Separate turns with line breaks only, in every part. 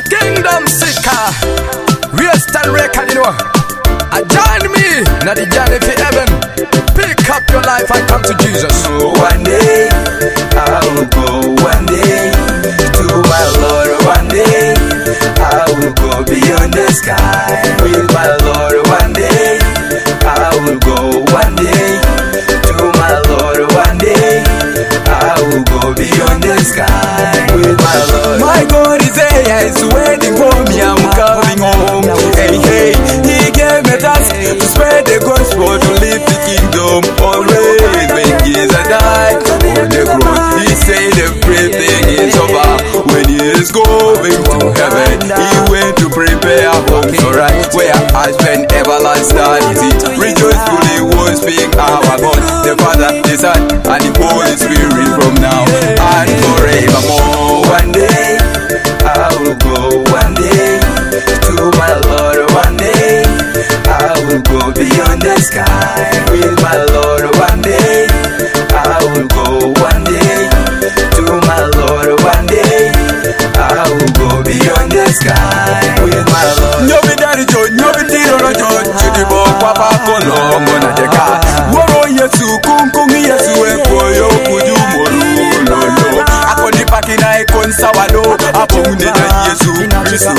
Kingdom Seeker, real style record, you know. Join me, now the journey for heaven. Pick up your life and come to Jesus.
One day, I will go one day to my Lord. One day, I will go beyond the sky with my Lord. One day, I will go one day to my Lord. One day, I will go beyond the sky with my Lord. My God is there, is waiting for me. I'm coming home. Hey, hey, He gave me task to spread the gospel, to live the kingdom always. When Jesus died on the cross, He said everything is over. When He is going to heaven, He went to prepare a home for us, where I spend everlasting. Rejoice fully, won't speak our God, the Father, the Son, and the Holy Spirit from now and forevermore. One day, I will go one day to my Lord. One day, I will go beyond the sky with my Lord. One day, I will go one day to my Lord. One day, I will go beyond the sky with my Lord. Nyobi dari jo, nyobi tiro no jo, chidibo papa kono mona deka. Woro Yesu kung Yesu epoyo kuju moru lolo. Akoni pakina ekon sawado, aponde na Yesu Kristo.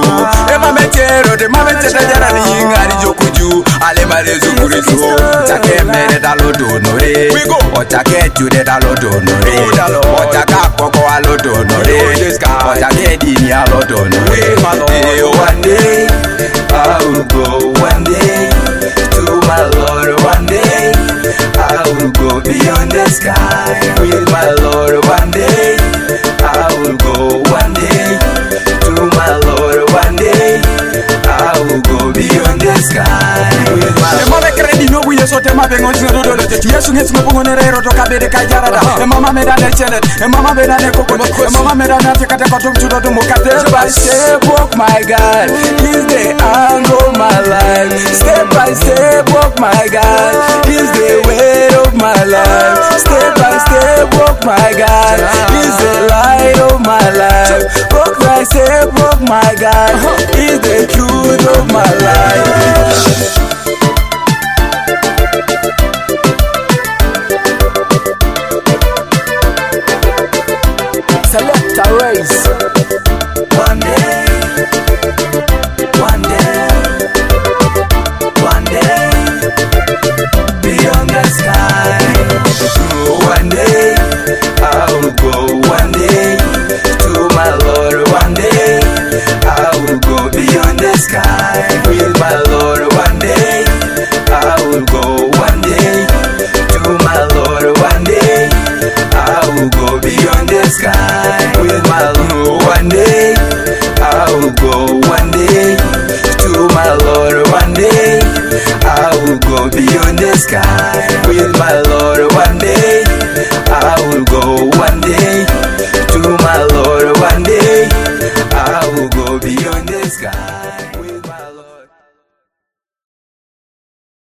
Ema metero de mametera jara ni ingari jo kuju, ale marezu Kristo. Take mere dalodo nore, otake jude dalodo nore, otaka koko alodo nore, otake dini alodo nore. One day, I will go one day to my Lord. One day, I will go beyond the sky with my Lord. One day, I will go one day to my Lord. One day, I will go beyond the sky with my Lord. Mama kredi no buye so tema bengon sino do do. Yesu ngetu mpungo rero to kabere kajarada. Mama me dane chelet, mama me dane koko, mama me dane tekata kotum chudo do mukate. Step by step walk my God, He's the angle of my life. Step by step walk my God, He's the way of my life. Step by step walk my God, He's the light of my life. Walk by step walk my God, He's the truth of my life.
Select a race.
One day, one day, one day, beyond the sky. One day, I will go one day to my Lord. One day, I will go beyond the sky with my Lord. One day, I will go one day to my Lord. One day, I will go beyond the sky with my Lord. One day, I will go one day to my Lord. One day, I will go beyond the sky with my Lord. One day, I will go one day